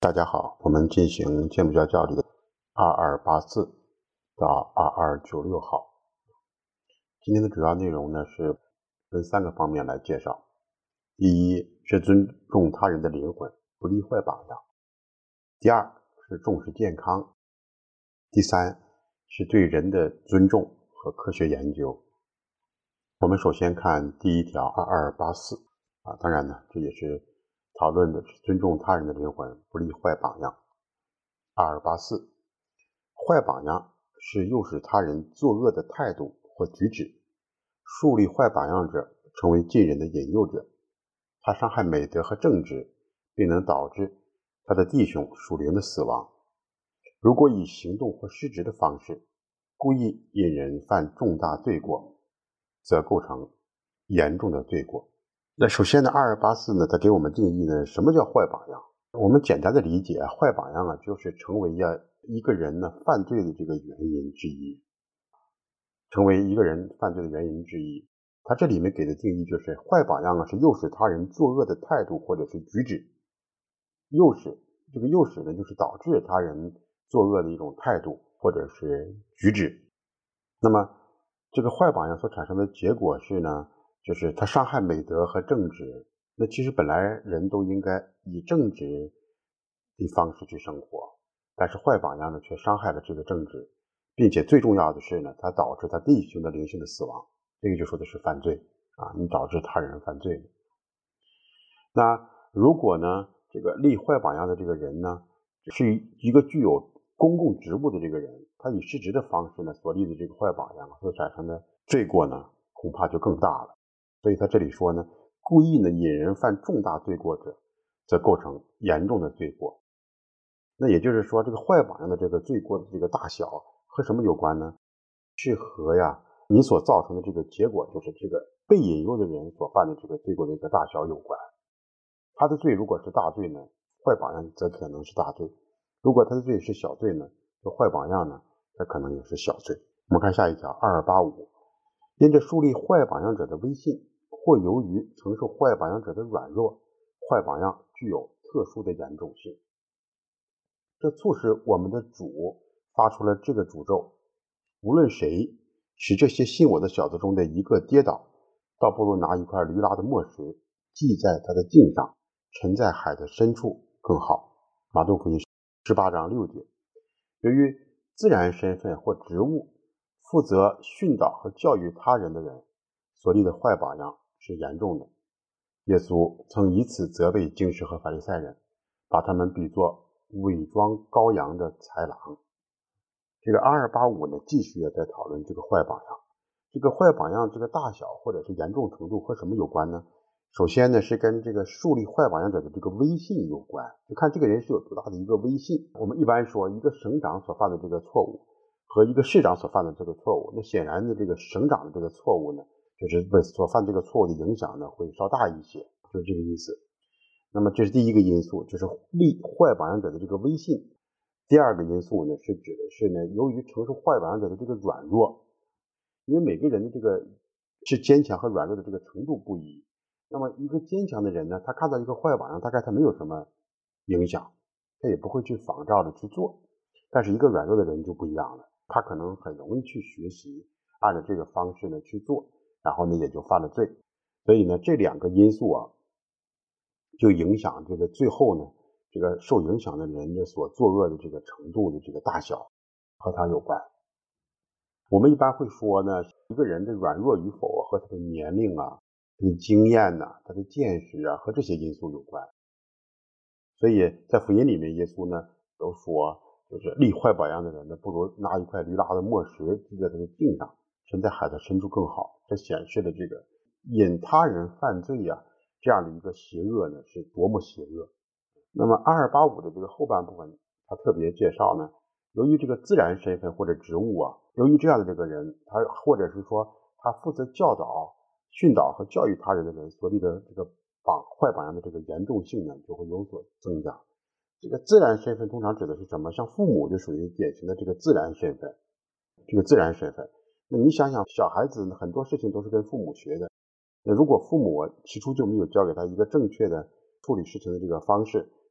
大家好，我们进行芥末教教理的2284到2296号。今天的主要内容呢是分3个方面来介绍。第一是尊重他人的灵魂，不立坏榜样；第二是重视健康；第三是对人的尊重和科学研究。我们首先看第一条2284当然呢，这也是讨论的是尊重他人的灵魂，不立坏榜样。2284，坏榜样是诱使他人作恶的态度或举止，树立坏榜样者成为近人的引诱者，他伤害美德和正直，并能导致他的弟兄属灵的死亡。如果以行动或失职的方式故意引人犯重大罪过，则构成严重的罪过。那首先呢，2284呢，它给我们定义呢，什么叫坏榜样？我们简单的理解，坏榜样就是成为一个人呢犯罪的这个原因之一，成为一个人犯罪的原因之一。他这里面给的定义就是坏榜样是诱使他人作恶的态度或者是举止。诱使，这个诱使呢，就是导致他人作恶的一种态度或者是举止。那么这个坏榜样所产生的结果是呢，就是他伤害美德和正直。那其实本来人都应该以正直的方式去生活，但是坏榜样呢却伤害了这个正直，并且最重要的是呢，它导致他弟兄的灵性的死亡。这个就说的是犯罪你导致他人犯罪。那如果呢，这个立坏榜样的这个人呢，是一个具有公共职务的这个人，他以失职的方式呢所立的这个坏榜样所产生的罪过呢，恐怕就更大了。所以他这里说呢，故意呢引人犯重大罪过者，则构成严重的罪过。那也就是说，这个坏榜样的这个罪过的这个大小和什么有关呢？是和你所造成的这个结果，就是这个被引诱的人所犯的这个罪过的一个大小有关。他的罪如果是大罪呢，坏榜样则可能是大罪；如果他的罪是小罪呢，这坏榜样呢，这可能也是小罪。我们看下一条2285，因着树立坏榜样者的威信，或由于承受坏榜样者的软弱，坏榜样具有特殊的严重性。这促使我们的主发出了这个诅咒：无论谁使这些信我的小子中的一个跌倒，倒不如拿一块驴拉的磨石系在他的颈上，沉在海的深处更好。马窦福音18章6节。由于自然身份或职务负责训导和教育他人的人所立的坏榜样是严重的。耶稣曾以此责备经师和法利赛人，把他们比作伪装羔羊的豺狼。这个2285呢，继续也在讨论这个坏榜样。这个坏榜样这个大小或者是严重程度和什么有关呢？首先呢，是跟这个树立坏榜样者的这个威信有关，就看这个人是有多大的一个威信。我们一般说，一个省长所犯的这个错误和一个市长所犯的这个错误，那显然的这个省长的这个错误呢，就是所犯这个错误的影响呢会稍大一些，就是这个意思。那么这是第一个因素，就是立坏榜样者的这个威信。第二个因素呢，是指的是呢，由于承受坏榜样者的这个软弱，因为每个人的这个是坚强和软弱的这个程度不一。那么一个坚强的人呢，他看到一个坏榜样，大概他没有什么影响，他也不会去仿照的去做。但是一个软弱的人就不一样了，他可能很容易去学习，按照这个方式呢去做，然后呢也就犯了罪。所以呢，这两个因素就影响这个最后呢，这个受影响的人的所作恶的这个程度的这个大小和他有关。我们一般会说呢，一个人的软弱与否和他的年龄他的经验他的见识和这些因素有关。所以在福音里面，耶稣呢都说，就是立坏榜样的人呢，不如拿一块驴拉的磨石系在他的颈上，沉在海的深处更好。这显示的这个引他人犯罪这样的一个邪恶呢，是多么邪恶。那么2285的这个后半部分，他特别介绍呢，由于这个自然身份或者职务由于这样的这个人，他或者是说他负责教导、训导和教育他人的人所立的这个坏榜样的这个严重性呢，就会有所增加。这个自然身份通常指的是什么？像父母就属于典型的这个自然身份。这个自然身份，那你想想，小孩子很多事情都是跟父母学的。那如果父母起初就没有教给他一个正确的处理事情的这个方式，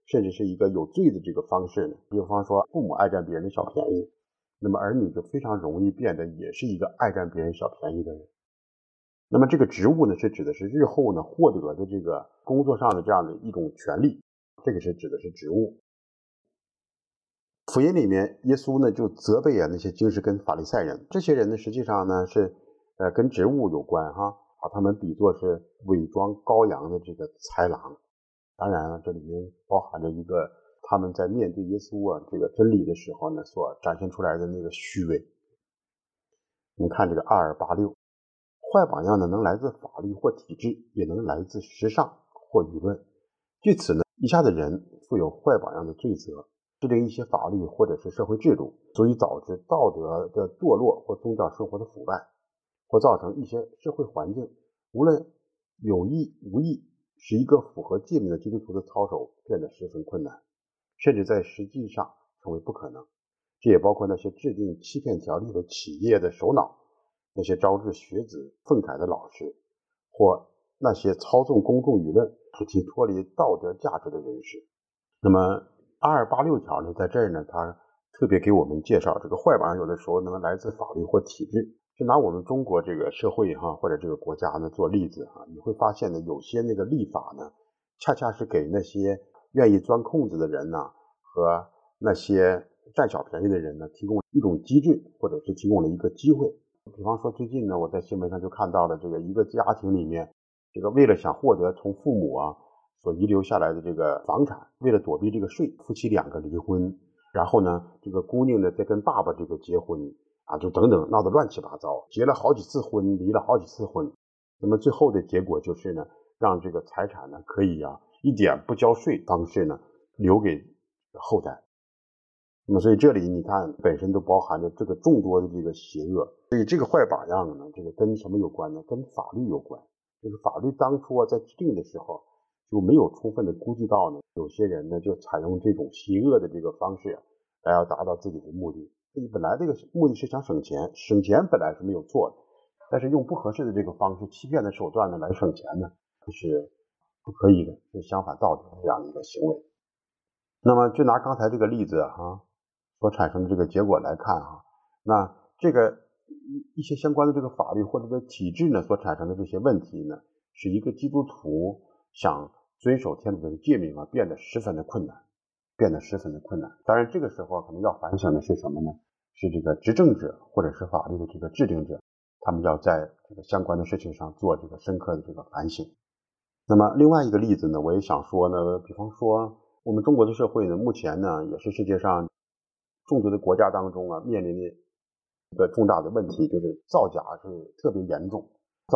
甚至是一个有罪的这个方式呢？比方说父母爱占别人的小便宜，那么儿女就非常容易变得也是一个爱占别人小便宜的人。那么这个职务呢，是指的是日后呢获得的这个工作上的这样的一种权利，这个是指的是职务。福音里面，耶稣呢就责备那些经师跟法利赛人，这些人呢实际上呢是跟职务有关把他们比作是伪装羔羊的这个豺狼。当然这里面包含着一个他们在面对耶稣这个真理的时候呢所展现出来的那个虚伪。我们看这个2286，坏榜样呢能来自法律或体制，也能来自时尚或舆论。据此呢，以下的人负有坏榜样的罪责，制定一些法律或者是社会制度，足以导致道德的堕落或宗教生活的腐败，或造成一些社会环境，无论有意无意，使一个符合诫命的基督徒的操守变得十分困难，甚至在实际上成为不可能。这也包括那些制定欺骗条例的企业的首脑，那些招致学子愤慨的老师，或那些操纵公众舆论使其脱离道德价值的人士。那么2286条呢，在这儿呢，它特别给我们介绍这个坏榜样有的时候能来自法律或体制。就拿我们中国这个社会或者这个国家呢做例子你会发现呢，有些那个立法呢，恰恰是给那些愿意钻空子的人呢和那些占小便宜的人呢提供一种机制，或者是提供了一个机会。比方说最近呢，我在新闻上就看到了这个一个家庭里面，这个为了想获得从父母所遗留下来的这个房产，为了躲避这个税，夫妻2个离婚，然后呢这个姑娘呢再跟爸爸这个结婚就等等，闹得乱七八糟，结了好几次婚，离了好几次婚。那么最后的结果就是呢，让这个财产呢可以一点不交税方式呢留给后代。那么所以这里你看本身都包含着这个众多的这个邪恶。所以这个坏榜样呢，这个跟什么有关呢？跟法律有关。就是法律当初在制定的时候就没有充分的估计到呢，有些人呢就采用这种邪恶的这个方式来要达到自己的目的。自己本来这个目的是想省钱，省钱本来是没有错的，但是用不合适的这个方式，欺骗的手段呢来省钱呢，这是不可以的，是相反道德的这样的一个行为。那么就拿刚才这个例子所产生的这个结果来看那这个一些相关的这个法律或者这个体制呢所产生的这些问题呢，使一个基督徒想遵守天主的诫命变得十分的困难。当然这个时候可能要反省的是什么呢？是这个执政者或者是法律的这个制定者，他们要在这个相关的事情上做这个深刻的这个反省。那么另外一个例子呢，我也想说呢，比方说我们中国的社会呢，目前呢也是世界上众多的国家当中面临的一个重大的问题，就是造假是特别严重。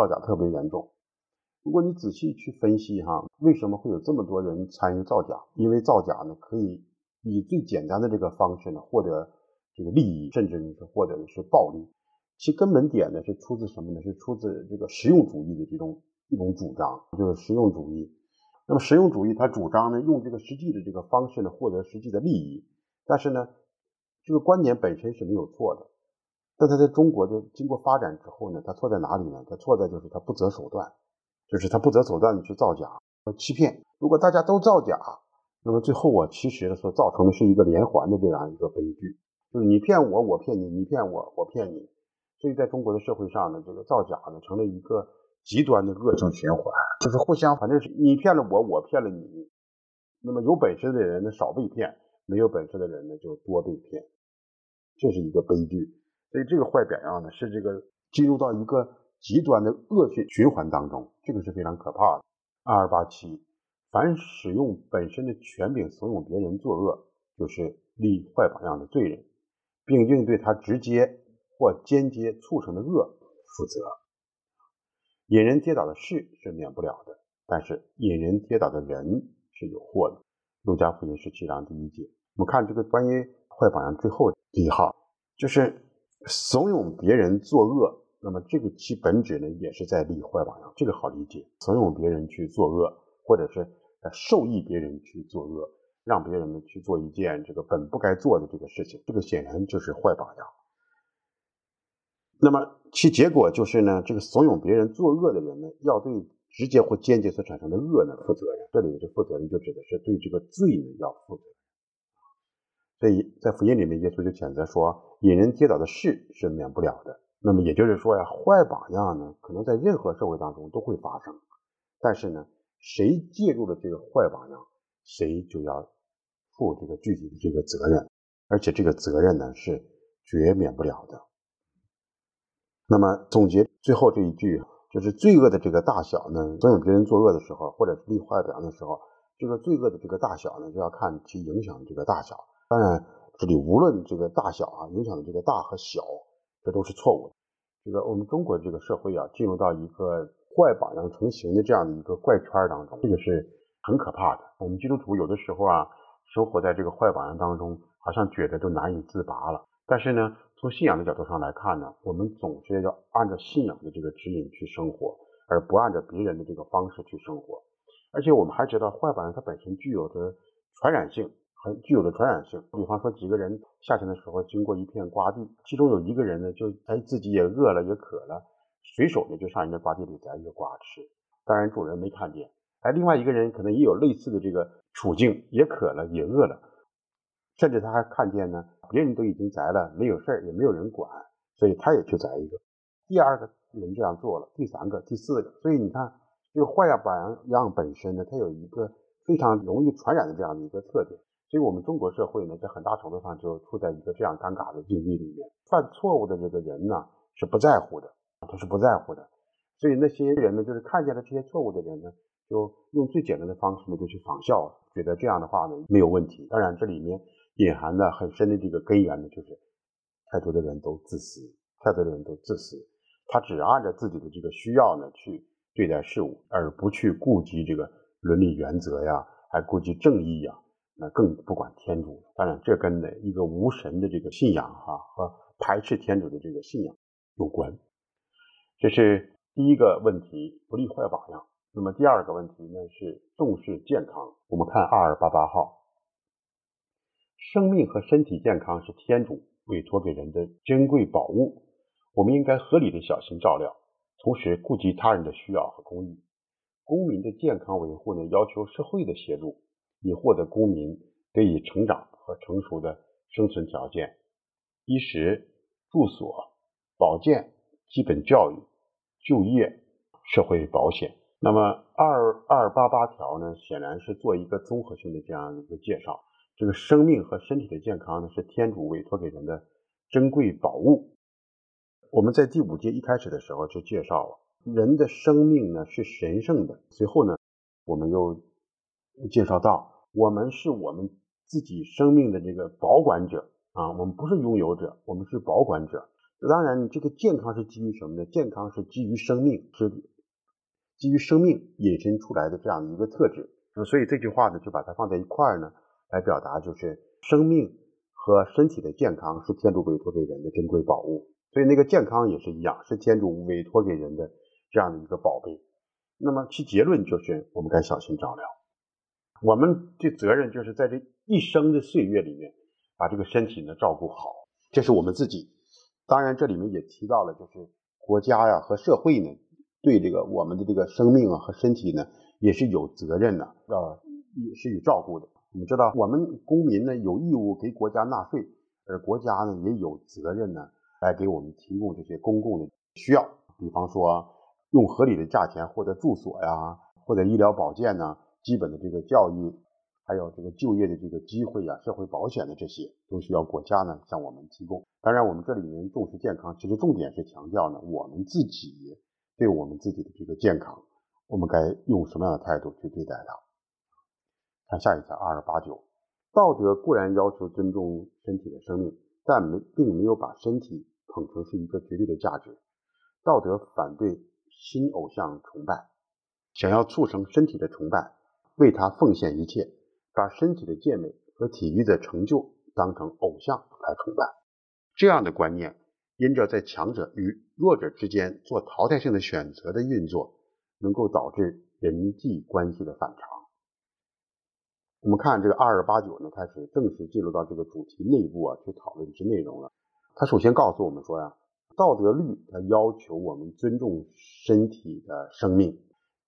如果你仔细去分析为什么会有这么多人参与造假？因为造假呢，可以以最简单的这个方式呢获得这个利益，甚至是获得的是暴利。其根本点呢是出自什么呢？是出自这个实用主义的一种主张，就是实用主义。那么实用主义它主张呢用这个实际的这个方式呢获得实际的利益，但是呢这个观点本身是没有错的，但它在中国的经过发展之后呢，它错在哪里呢？它错在就是它不择手段。就是他不择手段的去造假欺骗。如果大家都造假，那么最后其实所造成的是一个连环的这样一个悲剧，就是你骗我，我骗你，你骗我，我骗你。所以在中国的社会上呢，这个造假呢成了一个极端的恶性循环，就是互相反正是你骗了我，我骗了你。那么有本事的人呢少被骗，没有本事的人呢就多被骗，这是一个悲剧。所以这个坏榜样呢是这个进入到一个极端的恶性循环当中，这个是非常可怕的。2287，凡使用本身的权柄怂恿别人作恶，就是立坏榜样的罪人，并应对他直接或间接促成的恶负责。引人跌倒的事是免不了的，但是引人跌倒的人是有祸的。路加福音17章第1节。我们看这个关于坏榜样最后第一号，就是怂恿别人作恶。那么这个其本质呢也是在立坏榜样，这个好理解。怂恿别人去作恶，或者是授意别人去作恶，让别人呢去做一件这个本不该做的这个事情，这个显然就是坏榜样。那么其结果就是呢，这个怂恿别人作恶的人呢，要对直接或间接所产生的恶呢负责任。这里的这负责任就指的是对这个罪呢要负责任。所以在福音里面，耶稣就谴责说，引人跌倒的事是免不了的。那么也就是说呀，坏榜样呢，可能在任何社会当中都会发生，但是呢，谁介入了这个坏榜样，谁就要负这个具体的这个责任，而且这个责任呢是绝免不了的。那么总结最后这一句，就是罪恶的这个大小呢，当有别人作恶的时候，或者是立坏榜样的时候，这个罪恶的这个大小呢，就要看其影响的这个大小。当然，这里无论这个大小啊，影响的这个大和小，这都是错误的。这个我们中国这个社会啊，进入到一个坏榜样成型的这样的一个怪圈当中，这个是很可怕的。我们基督徒有的时候啊，生活在这个坏榜样当中，好像觉得都难以自拔了。但是呢，从信仰的角度上来看呢，我们总是要按照信仰的这个指引去生活，而不按照别人的这个方式去生活。而且我们还知道，坏榜样它本身具有着传染性，很具有的传染性。比方说，几个人夏天的时候经过一片瓜地，其中有一个人呢，就自己也饿了也渴了，随手呢就上人家瓜地里摘一个瓜吃，当然主人没看见。另外一个人可能也有类似的这个处境，也渴了也饿了，甚至他还看见呢，别人都已经摘了，没有事儿，也没有人管，所以他也去摘一个。第二个人这样做了，第三个、第四个，所以你看，这个坏榜样本身呢，它有一个非常容易传染的这样的一个特点。所以我们中国社会呢，在很大程度上就处在一个这样尴尬的境地里面。犯错误的这个人呢，是不在乎的，他是不在乎的。所以那些人呢，就是看见了这些错误的人呢，就用最简单的方式呢，就去仿效，觉得这样的话呢没有问题。当然，这里面隐含的很深的这个根源呢，就是太多的人都自私，太多的人都自私，他只按照自己的这个需要呢去对待事物，而不去顾及这个伦理原则呀，还顾及正义呀，那更不管天主。当然，这跟一个无神的这个信仰和排斥天主的这个信仰有关。这是第一个问题，不立坏榜样。那么第二个问题呢是重视健康。我们看2288号，生命和身体健康是天主委托给人的珍贵宝物，我们应该合理的小心照料，同时顾及他人的需要和公益。公民的健康维护呢，要求社会的协助，以获得公民得以成长和成熟的生存条件，衣食住所、保健、基本教育、就业、社会保险。那么2288条呢，显然是做一个综合性的这样的一个介绍。这个生命和身体的健康呢，是天主委托给人的珍贵宝物。我们在第5节一开始的时候就介绍了，人的生命呢是神圣的。随后呢，我们又介绍到，我们是我们自己生命的这个保管者啊，我们不是拥有者，我们是保管者。当然，这个健康是基于什么呢？健康是基于生命，是基于生命引申出来的这样的一个特质。所以这句话呢，就把它放在一块儿呢，来表达就是生命和身体的健康是天主委托给人的珍贵宝物。所以那个健康也是一样，是天主委托给人的这样的一个宝贝。那么其结论就是我们该小心照料。我们的责任就是在这一生的岁月里面，把这个身体呢照顾好，这是我们自己。当然这里面也提到了，就是国家呀和社会呢，对这个我们的这个生命啊和身体呢，也是有责任的，也是有照顾的。我们知道，我们公民呢有义务给国家纳税，而国家呢也有责任呢来给我们提供这些公共的需要，比方说用合理的价钱获得住所呀，或者医疗保健呢，基本的这个教育，还有这个就业的这个机会呀，社会保险的这些都需要国家呢向我们提供。当然我们这里面重视健康，其实重点是强调呢，我们自己对我们自己的这个健康，我们该用什么样的态度去对待它。看下一条2289，道德固然要求尊重身体的生命，但并没有把身体捧成是一个绝对的价值。道德反对新偶像崇拜，想要促成身体的崇拜，为它奉献一切，把身体的健美和体育的成就当成偶像来崇拜。这样的观念因着在强者与弱者之间做淘汰性的选择的运作，能够导致人际关系的反常。我们看这个2289呢，开始正式进入到这个主题内部去讨论之内容了。他首先告诉我们说呀，道德律它要求我们尊重身体的生命，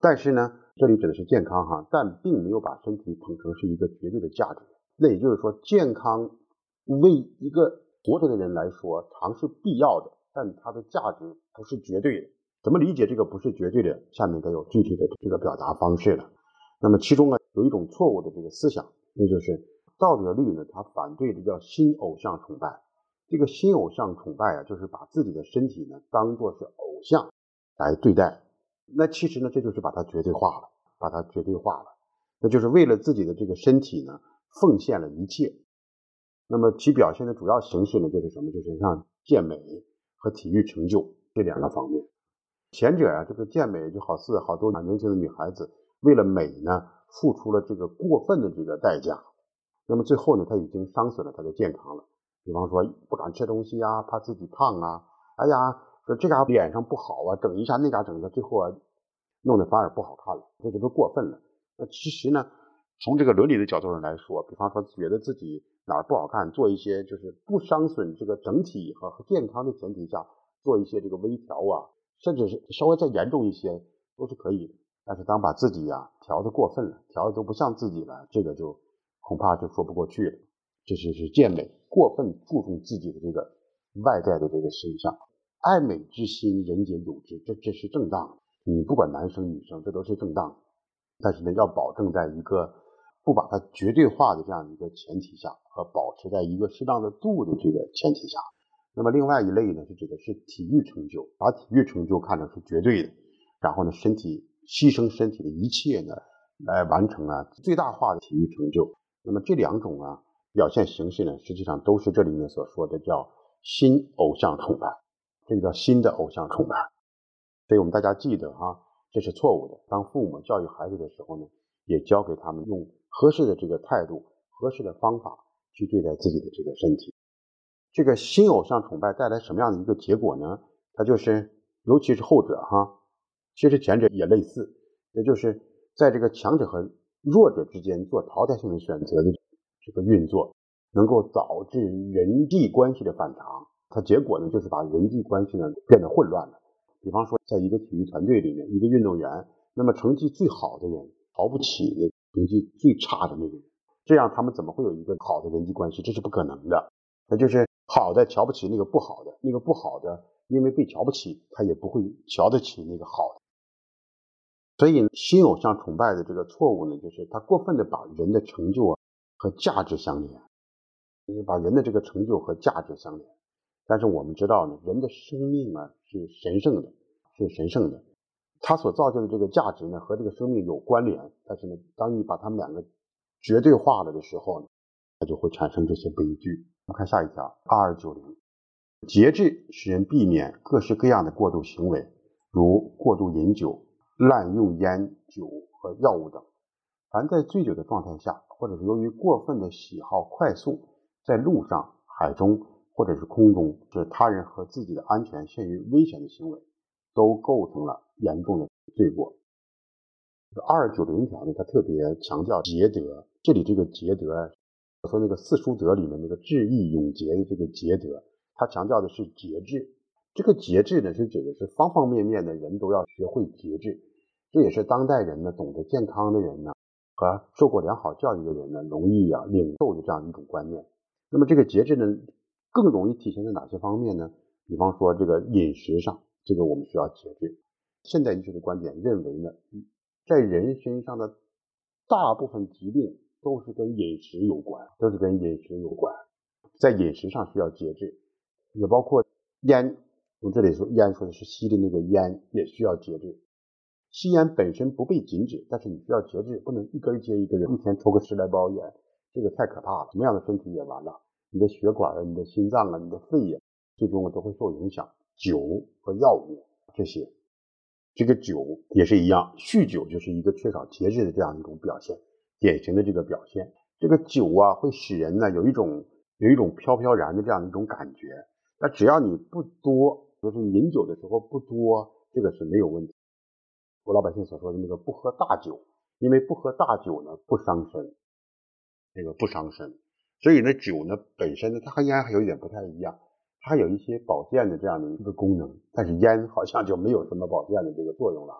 但是呢，这里指的是健康哈，但并没有把身体捧成是一个绝对的价值。那也就是说，健康为一个活着的人来说，常是必要的，但它的价值不是绝对的。怎么理解这个不是绝对的？下面该有具体的这个表达方式了。那么其中呢，有一种错误的这个思想，那就是道德律呢，它反对的叫新偶像崇拜。这个新偶像崇拜啊，就是把自己的身体呢当作是偶像来对待。那其实呢，这就是把它绝对化了，把它绝对化了。那就是为了自己的这个身体呢，奉献了一切。那么其表现的主要形式呢，就是什么？就是像健美和体育成就这两个方面。前者啊，这个健美就好似好多年轻的女孩子为了美呢，付出了这个过分的这个代价。那么最后呢，她已经伤损了她的健康了。比方说不敢吃东西啊，怕自己胖啊，哎呀，说这嘎脸上不好啊，整一下那嘎整一下，最后啊，弄得反而不好看了，这就是过分了。那其实呢，从这个伦理的角度上来说，比方说觉得自己哪儿不好看，做一些就是不伤损这个整体和健康的前提下，做一些这个微调啊，甚至是稍微再严重一些都是可以的。但是当把自己调得过分了，调的都不像自己了，这个就恐怕就说不过去了。这是健美，过分注重自己的这个外在的这个形象。爱美之心，人皆有之，这是正当的。你不管男生女生，这都是正当的。但是呢，要保证在一个不把它绝对化的这样一个前提下，和保持在一个适当的度的这个前提下。那么另外一类呢，是指的是体育成就，把体育成就看成是绝对的，然后呢，牺牲身体的一切呢，来完成最大化的体育成就。那么这两种表现形式呢，实际上都是这里面所说的叫新偶像崇拜，这个叫新的偶像崇拜。所以我们大家记得这是错误的。当父母教育孩子的时候呢，也教给他们用合适的这个态度、合适的方法去对待自己的这个身体。这个新偶像崇拜带来什么样的一个结果呢？它就是，尤其是后者其实前者也类似，也就是在这个强者和弱者之间做淘汰性的选择的这个运作，能够导致人际关系的反常。它结果呢，就是把人际关系呢变得混乱了。比方说，在一个体育团队里面，一个运动员，那么成绩最好的人瞧不起那成绩最差的那个人，这样他们怎么会有一个好的人际关系？这是不可能的。那就是好的瞧不起那个不好的，那个不好的因为被瞧不起，他也不会瞧得起那个好的。所以新偶像崇拜的这个错误呢，就是他过分的把人的成就和价值相连，就是把人的这个成就和价值相连。但是我们知道呢，人的生命是神圣的，是神圣的，他所造就的这个价值呢和这个生命有关联。但是呢，当你把他们两个绝对化了的时候呢，它就会产生这些悲剧。我们看下一条2290，节制使人避免各式各样的过度行为，如过度饮酒、滥用烟酒和药物等。凡在醉酒的状态下，或者是由于过分的喜好快速，在路上、海中或者是空中使他人和自己的安全陷于危险的行为，都构成了严重的罪过。2290条呢，它特别强调节德。这里这个节德，我说那个四书德里面那个智义永节的这个节德，它强调的是节制。这个节制呢，是指的是方方面面的人都要学会节制。这也是当代人呢，懂得健康的人呢，和受过良好教育的人呢，容易领受的这样一种观念。那么这个节制呢，更容易体现在哪些方面呢？比方说这个饮食上，这个我们需要节制。现代医学的观点认为呢，在人身上的大部分疾病都是跟饮食有关，在饮食上需要节制，也包括烟。从这里说，烟说的是吸的那个烟，也需要节制。吸烟本身不被禁止，但是你需要节制，不能一根接一根，一天抽个10来包烟，这个太可怕了。什么样的身体也完了，你的血管你的心脏你的肺最终都会受影响。酒和药物这个酒也是一样，酗酒就是一个缺少节制的这样一种表现，典型的这个表现。这个酒会使人呢有一种飘飘然的这样一种感觉。那只要你不多，就是饮酒的时候不多，这个是没有问题。我老百姓所说的那个不喝大酒，因为不喝大酒呢不伤身，不伤身。所以呢，酒呢本身呢，它和烟还有一点不太一样，它有一些保健的这样的一个功能，但是烟好像就没有什么保健的这个作用了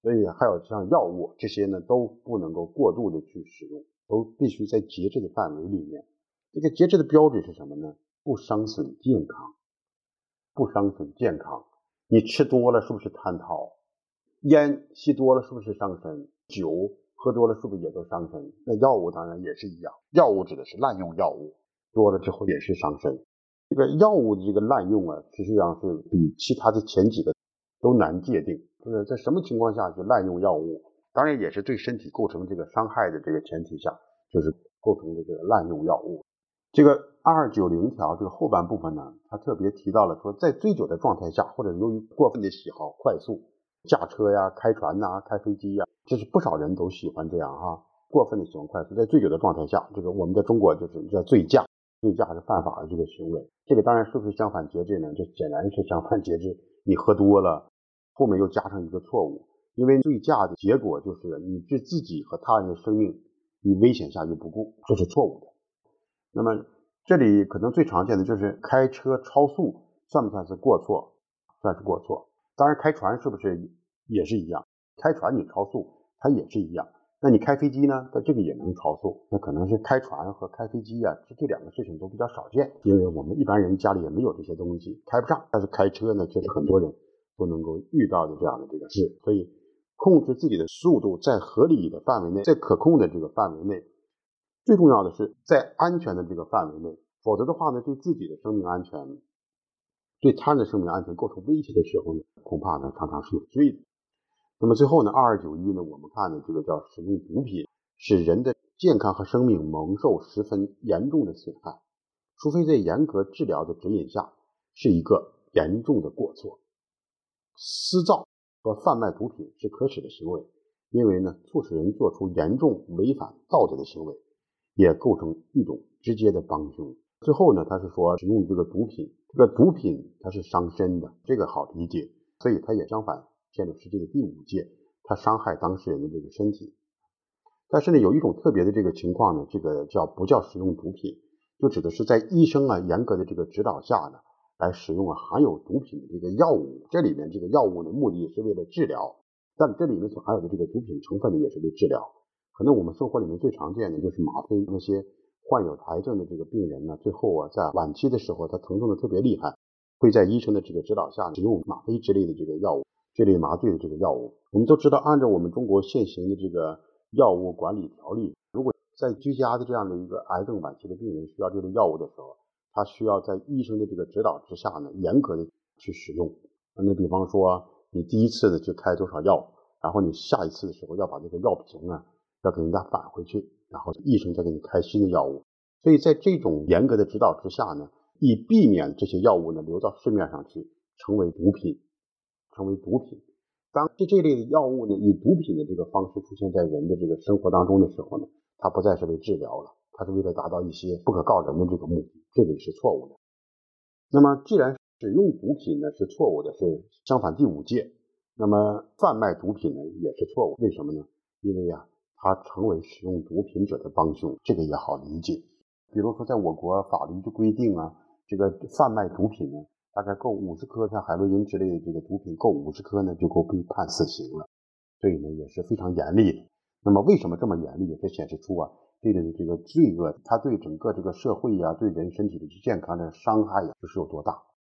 所以还有像药物这些呢，都不能够过度的去使用，都必须在节制的范围里面。这个节制的标准是什么呢？不伤损健康，不伤损健康。你吃多了是不是贪陶？烟吸多了是不是伤身？酒喝多了是不是也都伤身？那药物当然也是一样，药物指的是滥用药物，多了之后也是伤身。这个药物的这个滥用啊，实际上是比其他的前几个都难界定，就是在什么情况下去滥用药物，当然也是对身体构成这个伤害的这个前提下，就是构成这个滥用药物。这个2290条这个后半部分呢，它特别提到了说，在醉酒的状态下，或者由于过分的喜好快速驾车呀、开船呐、开飞机呀，这是不少人都喜欢这样哈，过分的喜欢快速，在醉酒的状态下，这个我们在中国就是叫醉驾，醉驾是犯法的这个行为。这个当然是不是相反节制呢？这显然是相反节制。你喝多了，后面又加上一个错误，因为醉驾的结果就是你置自己和他人的生命于危险下于不顾，这是错误的。那么这里可能最常见的就是开车超速，算不算是过错？算是过错。当然开船是不是也是一样？开船你超速，它也是一样。那你开飞机呢？它这个也能超速。那可能是开船和开飞机啊，这两个事情都比较少见，因为我们一般人家里也没有这些东西，开不上。但是开车呢，却是很多人都能够遇到的这样的这个事。所以控制自己的速度在合理的范围内，在可控的这个范围内，最重要的是在安全的这个范围内，否则的话呢，对自己的生命安全，对他人的生命安全构成威胁的时候呢，恐怕呢常常是有罪的。那么最后呢，2291呢，我们看呢这个叫使用毒品，使人的健康和生命蒙受十分严重的损害，除非在严格治疗的指引下，是一个严重的过错。私造和贩卖毒品是可耻的行为，因为呢促使人做出严重违反道德的行为，也构成一种直接的帮凶。最后呢，他是说使用这个毒品，这个毒品它是伤身的，这个好理解，所以它也相反宪法世界的第5戒，它伤害当事人的这个身体。但是呢，有一种特别的这个情况呢，这个不叫使用毒品，就指的是在医生啊严格的这个指导下呢，来使用含有毒品的这个药物。这里面这个药物的目的是为了治疗，但这里面所含有的这个毒品成分呢，也是为治疗。可能我们生活里面最常见的就是吗啡，那些患有癌症的这个病人呢，最后啊在晚期的时候，他疼痛的特别厉害，会在医生的这个指导下使用吗啡之类的这个药物，这类麻醉的这个药物。我们都知道，按照我们中国现行的这个药物管理条例，如果在居家的这样的一个癌症晚期的病人需要这类药物的时候，他需要在医生的这个指导之下呢，严格的去使用。那比方说，你第一次的去开多少药，然后你下一次的时候要把这个药瓶啊要给人家返回去，然后医生再给你开新的药物。所以在这种严格的指导之下呢，以避免这些药物呢流到市面上去成为毒品。当这类的药物呢以毒品的这个方式出现在人的这个生活当中的时候呢，它不再是为治疗了，它是为了达到一些不可告人的这个目的，这里是错误的。那么既然使用毒品呢是错误的，是相反第5戒，那么贩卖毒品呢也是错误。为什么呢？因为它成为使用毒品者的帮凶，这个也好理解。比如说在我国法律就规定啊，这个贩卖毒品呢，大概够50颗像海洛因之类的这个毒品够50颗呢，就够被判死刑了。所以呢也是非常严厉的。那么为什么这么严厉？这显示出这类的这个罪恶，它对整个这个社会对人身体的健康的伤害就是有多大。